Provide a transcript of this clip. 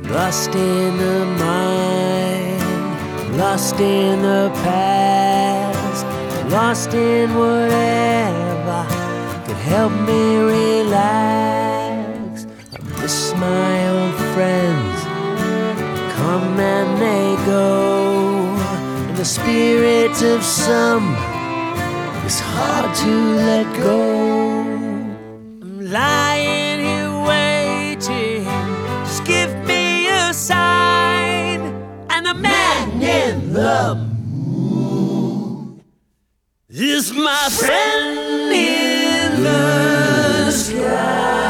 Lost in the mind, lost in the past, lost in whatever could help me relax. I miss my old friends, come and they go, and the spirit of some is hard to let go. I'm lying here waiting, just give me a sign, and the man in the moon is my friend in the sky.